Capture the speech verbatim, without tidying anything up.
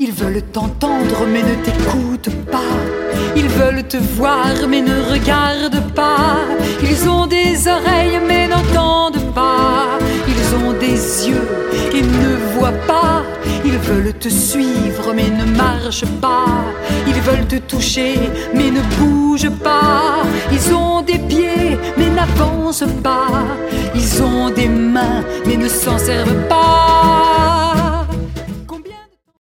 Ils veulent t'entendre mais ne t'écoutent pas. Ils veulent te voir mais ne regardent pas. Ils ont des oreilles mais n'entendent pas. Ils ont des yeux et ne voient pas. Ils veulent te suivre mais ne marchent pas. Ils veulent te toucher mais ne bougent pas. Ils ont des pieds mais n'avancent pas. Ils ont des mains mais ne s'en servent pas.